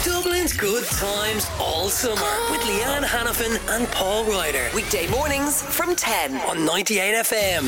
Dublin's good times all summer with Leanne Hannafin and Paul Ryder. Weekday mornings from 10 on 98 FM.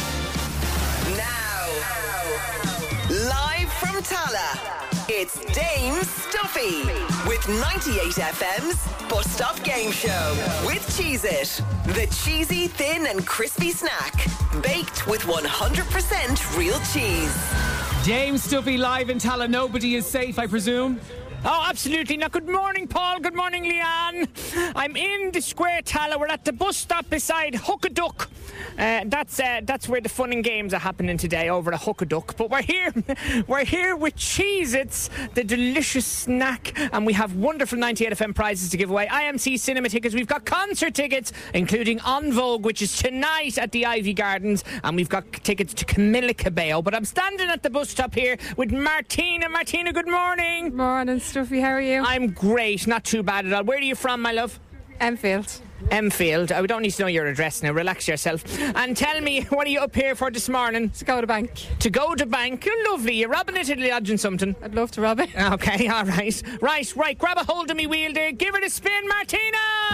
Now, live from Tala, it's Dame Stuffy with 98 FM's Bus Stop Game Show with Cheez-It, the cheesy, thin and crispy snack baked with 100% real cheese. Dame Stuffy live in Tala. Nobody is safe, I presume. Oh, absolutely. Now, good morning, Paul. Good morning, Leanne. I'm in the Square Tala. We're at the bus stop beside Hook-a-Duck. That's where the fun and games are happening today, over at Hook-a-Duck. But we're here with Cheez-Its, the delicious snack, and we have wonderful 98 FM prizes to give away. IMC cinema tickets. We've got concert tickets, including En Vogue, which is tonight at the Ivy Gardens, and we've got tickets to Camilla Cabello. But I'm standing at the bus stop here with Martina. Martina, good morning. Morning, Stuffy. How are you? I'm great. Not too bad at all. Where are you from, my love? Enfield. Enfield. We don't need to know your address now. Relax yourself. And tell me, what are you up here for this morning? To go to bank. To go to bank? You're lovely. You're robbing it or lodging something? I'd love to rob it. Okay, all right. Right. Grab a hold of me wheel there. Give it a spin, Martina!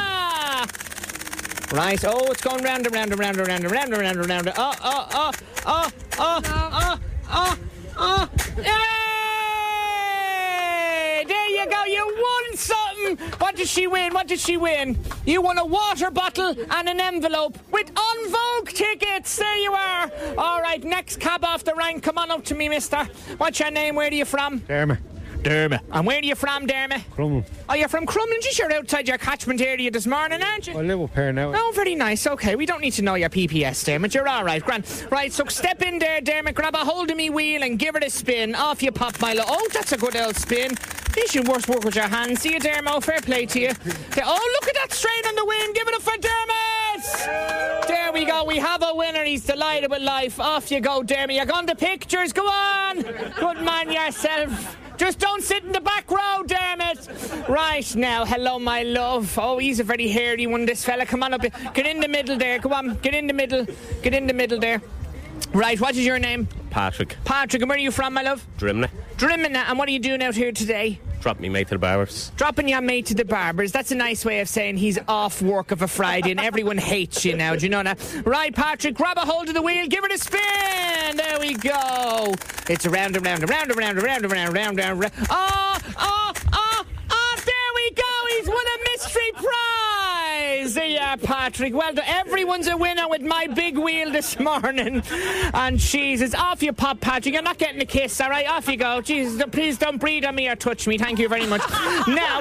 Right. Oh, it's going round and round and round and round and round and round and round. Hey! There you go. You won something. What did she win? You won a water bottle and an envelope with En Vogue tickets. There you are. All right, next cab off the rank. Come on up to me, mister. What's your name? Where are you from? Dermot. And where are you from, Dermot? Crumlin. Oh, you're from Crumlin. You're outside your catchment area this morning, aren't you? I live up here now. Oh, very nice. Okay, we don't need to know your PPS, Dermot. You're all right, grand. Right, so step in there, Dermot. Grab a hold of me wheel and give it a spin. Off you pop, Milo. Oh, that's a good old spin. You should work with your hands. See you, Dermot. Fair play to you. Oh, look at that straight on the wind. Give it up for Dermot. There we go. We have a winner. He's delighted with life. Off you go, Dermot. You're going to pictures. Go on. Good man yourself. Just don't sit in the back row, damn it. Right, now, hello, my love. Oh, he's a very hairy one, this fella. Come on up. Get in the middle there. Come on, get in the middle there. Right, what is your name? Patrick, and where are you from, my love? Drimnagh. And what are you doing out here today? Drop me mate to the barbers. Dropping your mate to the barbers. That's a nice way of saying he's off work of a Friday and everyone hates you now. Do you know that? Right, Patrick, grab a hold of the wheel. Give it a spin. There we go. It's around and round and round and round and round and round and round and round. Oh, there we go. He's won a mystery prize. There you are, Patrick. Well done. Everyone's a winner with my big wheel this morning. And Jesus, off you pop, Patrick. You're not getting a kiss, all right? Off you go. Jesus, please don't breathe on me or touch me. Thank you very much. Now,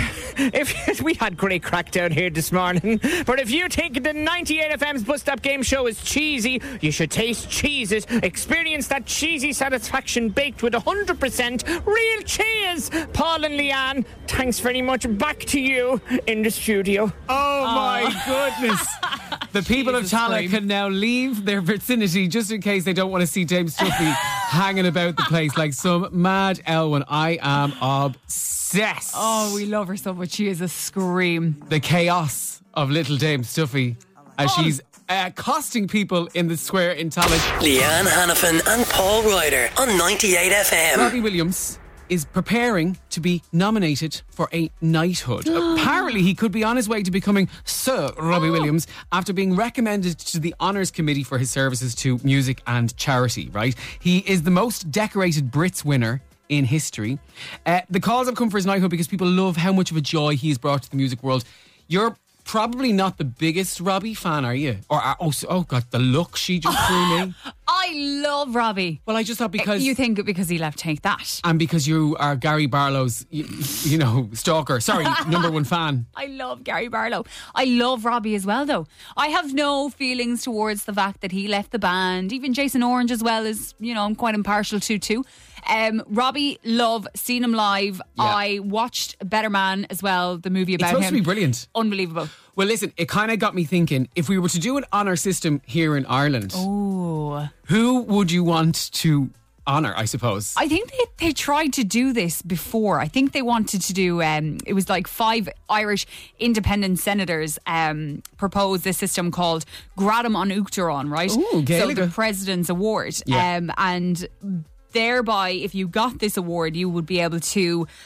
if we had great crack down here this morning, but if you think the 98 FM's Bus Stop Game Show is cheesy, you should taste Cheez-It. Experience that cheesy satisfaction baked with 100% real cheese. Paul and Leanne, thanks very much. Back to you in the studio. Oh my goodness. The people of Tala can now leave their vicinity just in case they don't want to see Dame Stuffy hanging about the place like some mad Elwyn. I am obsessed. Oh, we love her so much. She is a scream. The chaos of little Dame Stuffy as she's accosting people in the square in Tala. Leanne Hannafin and Paul Ryder on 98 FM. Robbie Williams is preparing to be nominated for a knighthood. Apparently he could be on his way to becoming Sir Robbie Williams after being recommended to the Honours Committee for his services to music and charity, right? He is the most decorated Brits winner in history. The calls have come for his knighthood because people love how much of a joy he's brought to the music world. You're probably not the biggest Robbie fan, are you? Or oh God, the look she just threw me. I love Robbie. Well, I just thought because you think because he left Take That, and because you are Gary Barlow's, you know, stalker. Sorry, number one fan. I love Gary Barlow. I love Robbie as well, though. I have no feelings towards the fact that he left the band. Even Jason Orange as well is, you know, I'm quite impartial to too. Robbie, love, seen him live. Yeah. I watched Better Man as well, the movie about him. It's supposed to be brilliant. Unbelievable. Well, listen, it kind of got me thinking, if we were to do an honour system here in Ireland, who would you want to honour, I suppose? I think they tried to do this before. I think they wanted to do, it was like 5 Irish independent senators proposed this system called Gradam an Uachtaráin, right? Ooh, so the President's Award. Yeah. And thereby, if you got this award, you would be able to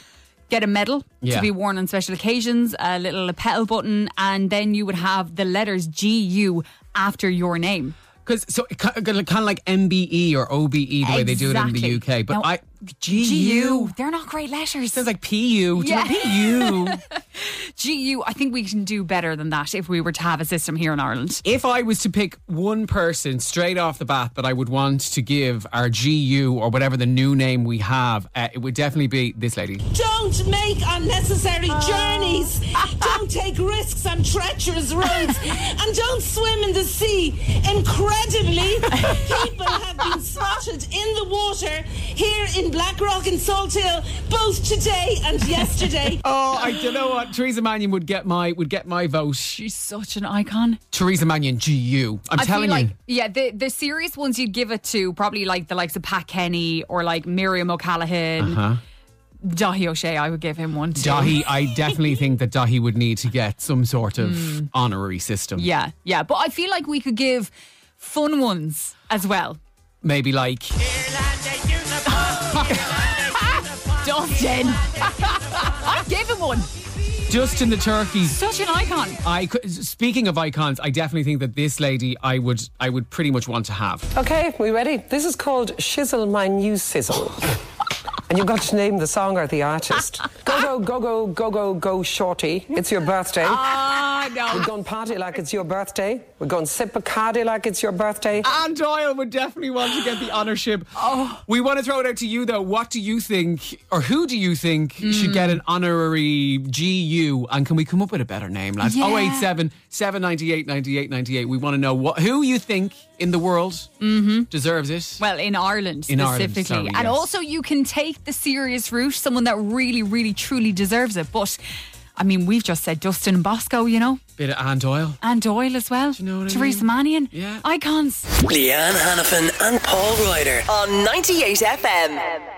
get a medal Yeah. to be worn on special occasions, a little lapel button, and then you would have the letters GU after your name. Because so kind of like MBE or OBE the way they do it in the Exactly. UK. But Now, GU. They're not great letters. Sounds like PU. Do you Yeah. know PU? GU, I think we can do better than that if we were to have a system here in Ireland. If I was to pick one person straight off the bat that I would want to give our GU or whatever the new name we have, it would definitely be this lady. Don't make unnecessary journeys. Don't take risks on treacherous roads. And don't swim in the sea. Incredibly, people have been spotted in the water here in Blackrock and Salt Hill both today and yesterday. Oh, I don't know what Theresa Mannion would get my vote. She's such an icon. Theresa Mannion, GU. I'm I telling feel you. like, yeah, the serious ones you'd give it to probably like the likes of Pat Kenny or like Miriam O'Callaghan. Dahi O'Shea, I would give him one too. Dahi, I definitely think that Dahi would need to get some sort of honorary system. Yeah, but I feel like we could give fun ones as well. Maybe like Dustin. I'd give him one. Justin the Turkey. Such an icon. Speaking of icons, I definitely think that this lady I would pretty much want to have. Okay, we ready? This is called Shizzle My New Sizzle. And you've got to name the song or the artist. Go, go, go, go, go, go, go, shorty. It's your birthday. No. We're going party like it's your birthday. We're going sip Bacardi like it's your birthday. Anne Doyle would definitely want to get the honourship. We want to throw it out to you, though. What do you think, or who do you think should get an honorary GU? And can we come up with a better name, lads? Yeah. 087 798 98 98. We want to know who you think in the world deserves it. Well, in Ireland In Ireland, specifically. sorry, And yes. also you can take the serious route, someone that really, really, truly deserves it. But, I mean, we've just said Dustin and Bosco, you know. Bit of Anne Doyle. And Doyle as well. you know what I Theresa mean? Mannion. Yeah. Icons. Leanne Hannafin and Paul Ryder. On 98 FM.